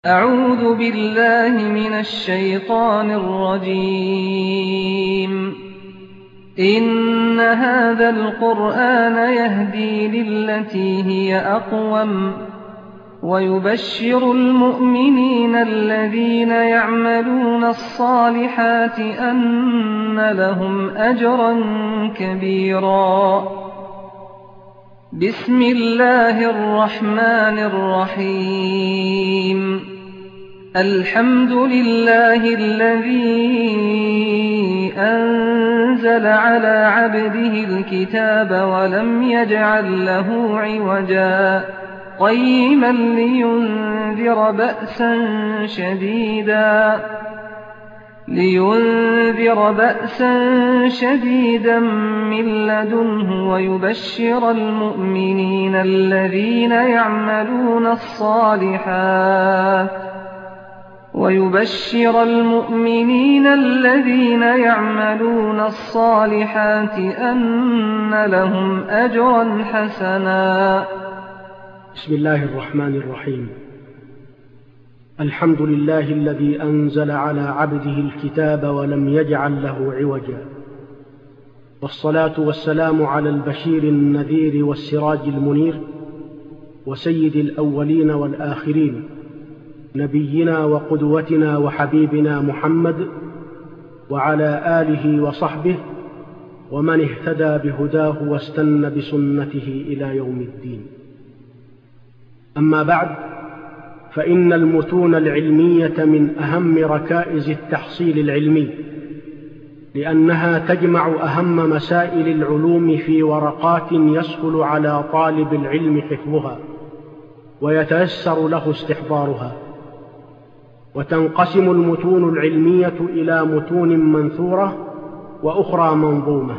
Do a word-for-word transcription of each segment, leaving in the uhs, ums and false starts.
أعوذ بالله من الشيطان الرجيم. إن هذا القرآن يهدي للتي هي أقوم ويبشر المؤمنين الذين يعملون الصالحات أن لهم أجرا كبيرا. بسم الله الرحمن الرحيم. الحمد لله الذي أنزل على عبده الكتاب ولم يجعل له عوجا قيما لينذر بأسا شديدا لينذر بأسا شديدا من لدنه ويبشر المؤمنين الذين يعملون الصالحات ويبشر المؤمنين الذين يعملون الصالحات أن لهم أجرا حسنا. بسم الله الرحمن الرحيم. الحمد لله الذي أنزل على عبده الكتاب ولم يجعل له عوجا، والصلاة والسلام على البشير النذير والسراج المنير وسيد الأولين والآخرين، نبينا وقدوتنا وحبيبنا محمد، وعلى آله وصحبه ومن اهتدى بهداه واستنى بسنته إلى يوم الدين. أما بعد، فإن المتون العلمية من أهم ركائز التحصيل العلمي، لأنها تجمع أهم مسائل العلوم في ورقات يسهل على طالب العلم حفظها ويتيسر له استحضارها. وتنقسم المتون العلمية إلى متون منثورة وأخرى منظومة،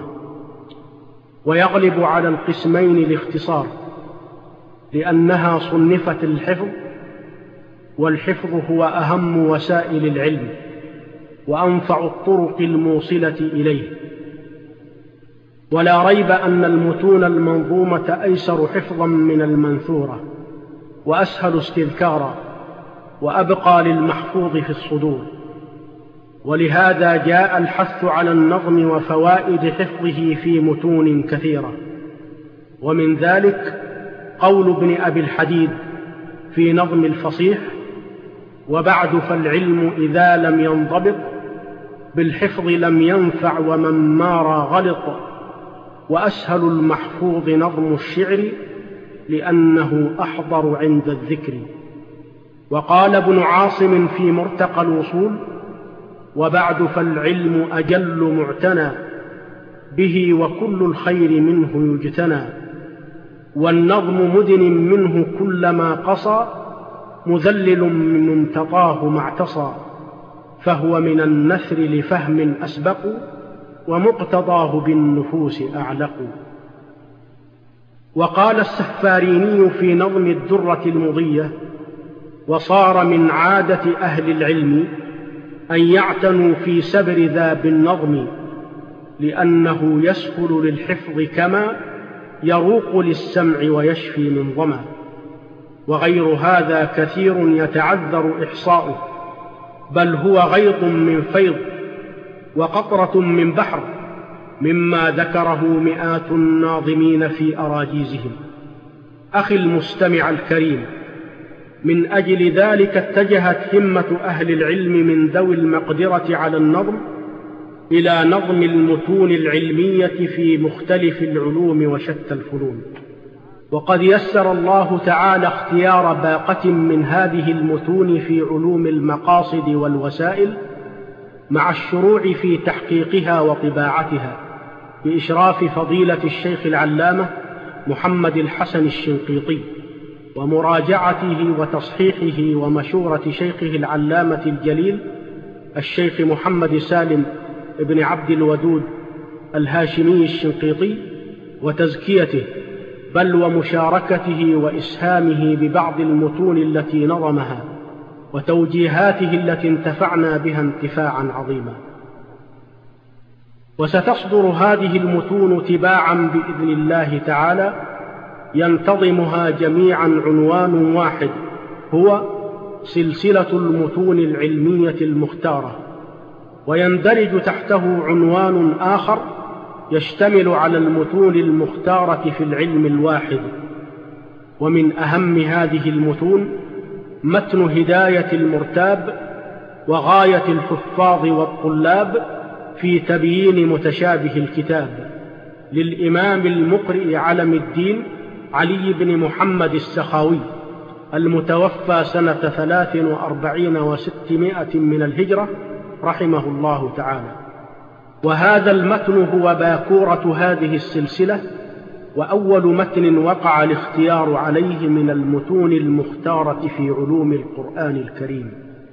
ويغلب على القسمين الاختصار، لأنها صنفت الحفظ، والحفظ هو أهم وسائل العلم وأنفع الطرق الموصلة إليه. ولا ريب أن المتون المنظومة أيسر حفظا من المنثورة، وأسهل استذكارا، وأبقى للمحفوظ في الصدور. ولهذا جاء الحث على النظم وفوائد حفظه في متون كثيرة. ومن ذلك قول ابن أبي الحديد في نظم الفصيح: وبعد فالعلم إذا لم ينضبط بالحفظ لم ينفع ومن مار غلط، وأسهل المحفوظ نظم الشعر لأنه أحضر عند الذكر. وقال ابن عاصم في مرتقى الوصول: وبعد فالعلم أجل معتنى به وكل الخير منه يجتنى، والنظم مدن منه كلما قصى مذلل من امتطاه ما اعتصى، فهو من النثر لفهم أسبق ومقتضاه بالنفوس أعلق. وقال السفاريني في نظم الدرة المضية: وصار من عادة أهل العلم أن يعتنوا في سبر ذا بالنظم، لأنه يسهل للحفظ كما يروق للسمع ويشفي من ظما. وغير هذا كثير يتعذر إحصاؤه، بل هو غيض من فيض وقطرة من بحر، مما ذكره مئات الناظمين في أراجيزهم. أخي المستمع الكريم، من أجل ذلك اتجهت همة أهل العلم من ذوي المقدرة على النظم إلى نظم المتون العلمية في مختلف العلوم وشتى الفنون. وقد يسر الله تعالى اختيار باقة من هذه المتون في علوم المقاصد والوسائل، مع الشروع في تحقيقها وطباعتها بإشراف فضيلة الشيخ العلامة محمد الحسن الشنقيطي، ومراجعته وتصحيحه ومشورة شيخه العلامة الجليل الشيخ محمد سالم ابن عبد الودود الهاشمي الشنقيطي، وتزكيته، بل ومشاركته وإسهامه ببعض المتون التي نظمها، وتوجيهاته التي انتفعنا بها انتفاعا عظيما. وستصدر هذه المتون تباعا بإذن الله تعالى، ينتظمها جميعا عنوان واحد، هو سلسلة المتون العلمية المختارة، ويندرج تحته عنوان آخر يشتمل على المتون المختارة في العلم الواحد. ومن أهم هذه المتون متن هداية المرتاب وغاية الحفاظ والطلاب في تبيين متشابه الكتاب للإمام المقرئ علم الدين علي بن محمد السخاوي المتوفى سنة ثلاث وأربعين وستمائة من الهجرة رحمه الله تعالى. وهذا المتن هو باكورة هذه السلسلة، وأول متن وقع الاختيار عليه من المتون المختارة في علوم القرآن الكريم.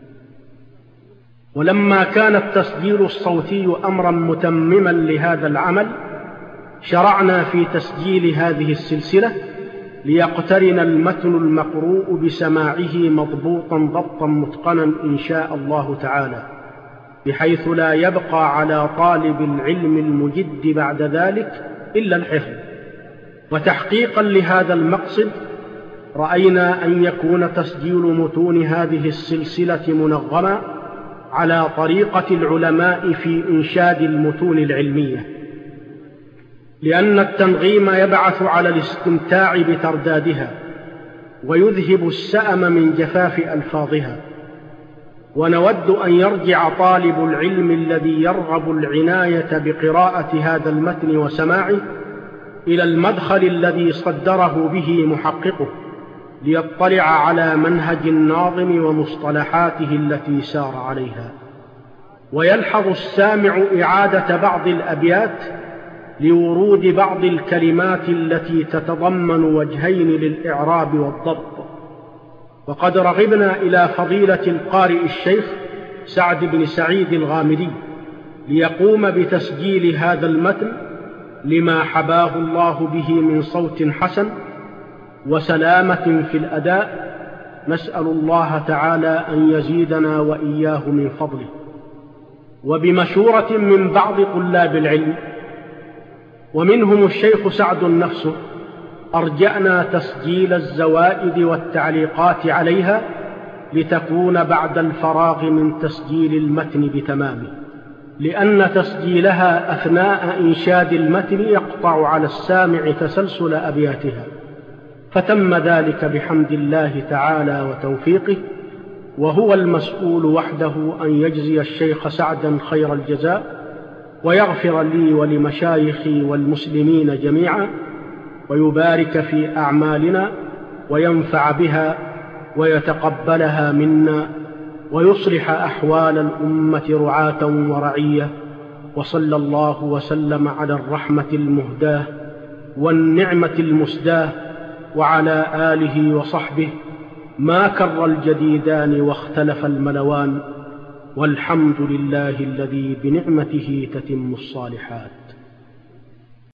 ولما كان التسجيل الصوتي أمرا متمما لهذا العمل، شرعنا في تسجيل هذه السلسلة ليقترن المتن المقروء بسماعه مضبوطا ضبطا متقنا إن شاء الله تعالى، بحيث لا يبقى على طالب العلم المجد بعد ذلك إلا الحفظ. وتحقيقا لهذا المقصد رأينا أن يكون تسجيل متون هذه السلسلة منظما على طريقة العلماء في إنشاد المتون العلمية، لأن التنغيم يبعث على الاستمتاع بتردادها ويذهب السأم من جفاف ألفاظها. ونود أن يرجع طالب العلم الذي يرغب العناية بقراءة هذا المتن وسماعه إلى المدخل الذي صدره به محققه، ليطلع على منهج الناظم ومصطلحاته التي سار عليها. ويلحظ السامع إعادة بعض الأبيات لورود بعض الكلمات التي تتضمن وجهين للإعراب والضبط. وقد رغبنا إلى فضيلة القارئ الشيخ سعد بن سعيد الغامدي ليقوم بتسجيل هذا المتن لما حباه الله به من صوت حسن وسلامة في الأداء. نسأل الله تعالى أن يزيدنا وإياه من فضله. وبمشورة من بعض طلاب العلم ومنهم الشيخ سعد نفسه، أرجأنا تسجيل الزوائد والتعليقات عليها لتكون بعد الفراغ من تسجيل المتن بتمامه، لأن تسجيلها أثناء إنشاد المتن يقطع على السامع تسلسل أبياتها. فتم ذلك بحمد الله تعالى وتوفيقه، وهو المسؤول وحده أن يجزي الشيخ سعدا خير الجزاء، ويغفر لي ولمشايخي والمسلمين جميعا، ويبارك في أعمالنا وينفع بها ويتقبلها منا، ويصلح أحوال الأمة رعاة ورعية. وصلى الله وسلم على الرحمة المهداة والنعمة المسداة وعلى آله وصحبه، ما كر الجديدان واختلف الملوان، والحمد لله الذي بنعمته تتم الصالحات.